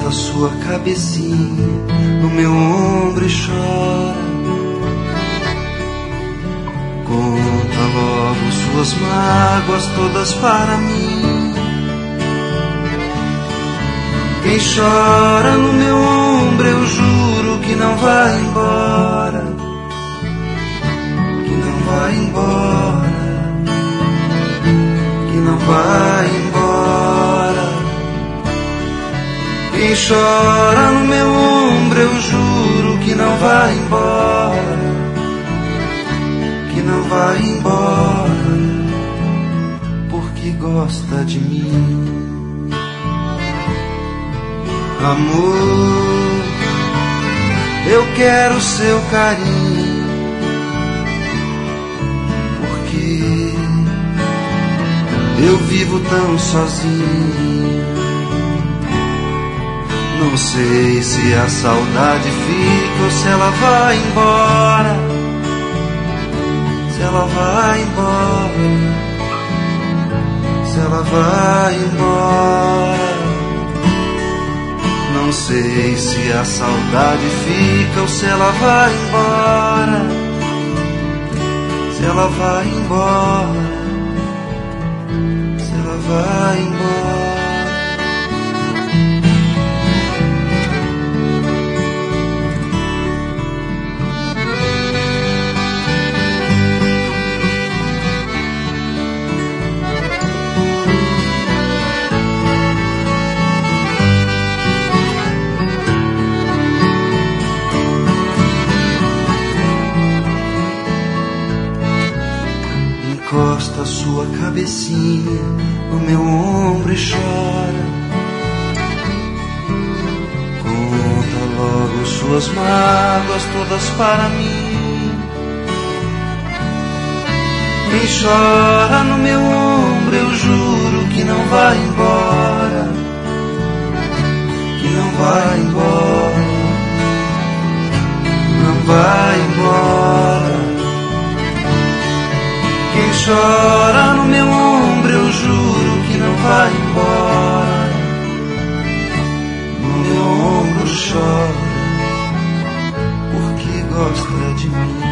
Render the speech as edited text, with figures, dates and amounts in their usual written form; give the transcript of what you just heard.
Encosta sua cabecinha no meu ombro e chora. Conta logo suas mágoas todas para mim. Quem chora no meu ombro, eu juro que não vai embora. Que não vai embora. Que não vai embora. Quem chora no meu ombro, eu juro que não vai embora. Que não vai embora, porque gosta de mim. Amor, eu quero seu carinho, porque eu vivo tão sozinho. Não sei se a saudade fica ou se ela vai embora. Se ela vai embora. Se ela vai embora. Não sei se a saudade fica ou se ela vai embora. Se ela vai embora. Se ela vai embora. Encosta sua cabecinha no meu ombro e chora. Conta logo suas mágoas todas para mim. Quem chora no meu ombro, eu juro que não vai embora. Que não vai embora. Não vai embora. Quem chora no meu ombro, eu juro que não vai embora. No meu ombro chora, porque gosta de mim.